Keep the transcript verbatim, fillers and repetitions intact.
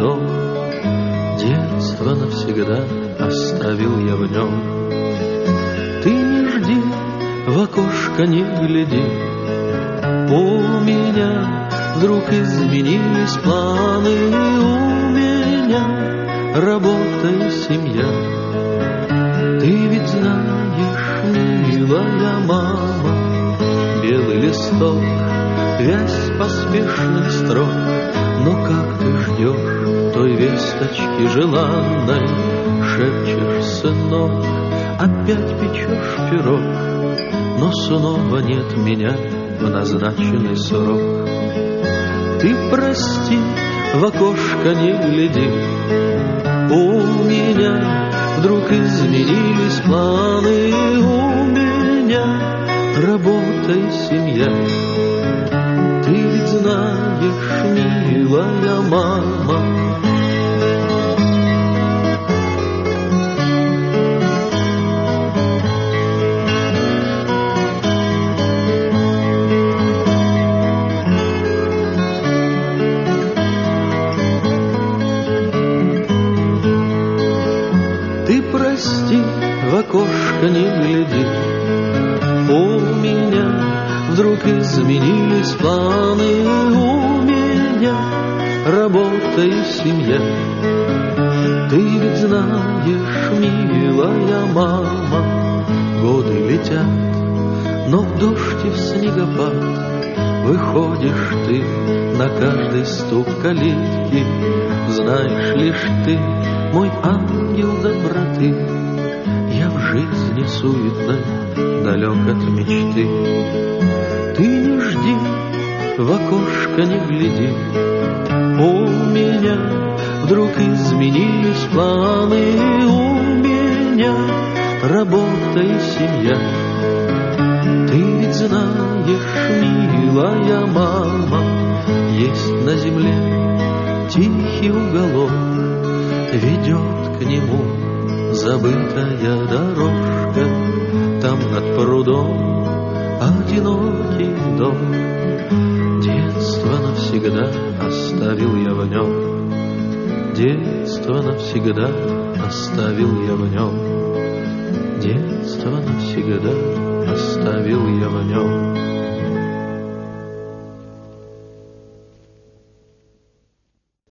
дом. Детство навсегда оставил я в нем. Ты не жди, в окошко не гляди, у меня вдруг изменились планы. У меня работа и семья. Ты ведь знаешь, милая мама, белый листок, вязь поспешных строк. Но как ты ждешь той весточки желанной, шепчешь, сынок, опять печешь пирог, но снова нет меня в назначенный срок. Ты прости, в окошко не гляди, у меня вдруг изменились планы. У меня работа и семья. Ты ведь знаешь, милая мама, в окошко не гляди, у меня вдруг изменились планы. У меня работа и семья. Ты ведь знаешь, милая мама, годы летят, но в дождь и в снегопад выходишь ты на каждый стук калитки. Знаешь лишь ты, мой ангел доброты, я в жизни суетной далек от мечты. Ты не жди, в окошко не гляди, у меня вдруг изменились планы. У меня работа и семья. Ты ведь знаешь, милая мама, есть на земле тихий уголок, ведет к нему забытая дорожка. Там над прудом одинокий дом. Детство навсегда оставил я в нем. Детство навсегда оставил я в нем. Детство навсегда оставил я в нем.